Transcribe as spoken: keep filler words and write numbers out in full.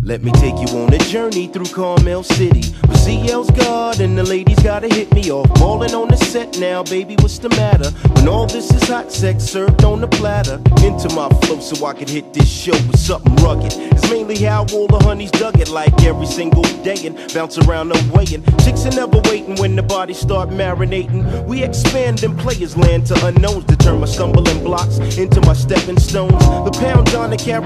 Let me take you on a journey through Carmel City. With C L's God and the ladies gotta hit me off. Ballin' on the set now, baby, what's the matter? When all this is hot sex served on the platter. Into my flow so I could hit this show with something rugged. It's mainly how all the honeys dug it, like every single day, and bounce around the way. And chicks are never waiting when the bodies start marinating. We expand and players land to unknowns to turn my stumbling blocks into my stepping stones. The pound on the carry